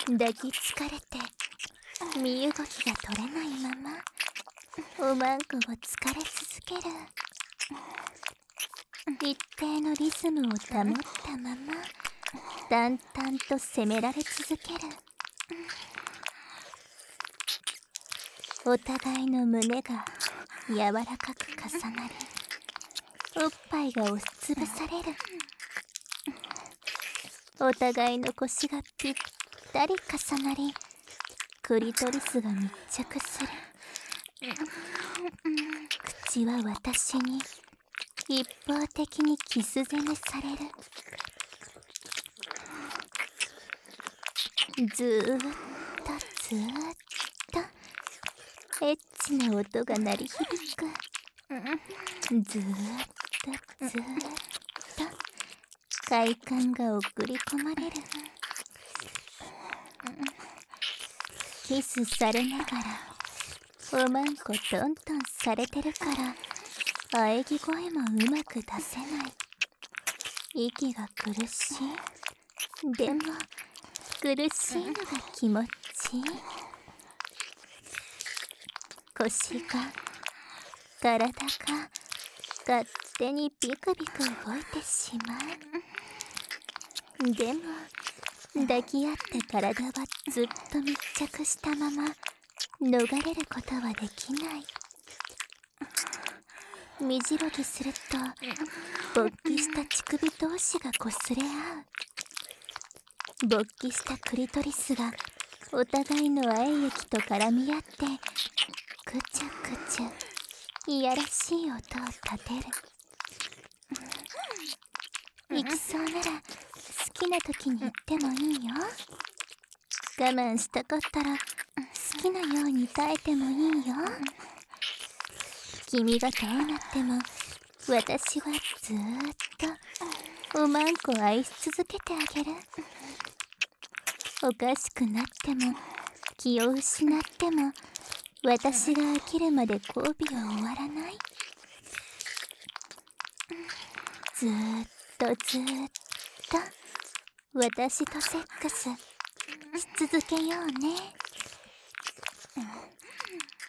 抱きつかれて身動きが取れないままおまんこを疲れ続ける。一定のリズムを保ったまま淡々と責められ続ける。お互いの胸が柔らかく重なり、おっぱいが押しつぶされる。お互いの腰がぴったり重なり、クリトリスが密着する。口は私に一方的にキス攻めされる。ずーっとエッチな音が鳴り響く。ずーっと快感が送り込まれる。キスされながらおまんこトントンされてるから喘ぎ声もうまく出せない。息が苦しい。でも苦しいのが気持ちいい。腰が体が勝手にビクビク動いてしまう。でも抱き合った体はずっと密着したまま逃れることはできない。身じろぎすると勃起した乳首同士が擦れ合う。勃起したクリトリスがお互いの愛液と絡み合ってくちゃくちゃいやらしい音を立てる。行きそうなら好きな時に言ってもいいよ。我慢したかったら好きなように耐えてもいいよ。君がどうなっても私はずーっとおまんこ愛し続けてあげる。おかしくなっても気を失っても私が飽きるまで交尾は終わらない。ずーっと私とセックスし続けようね。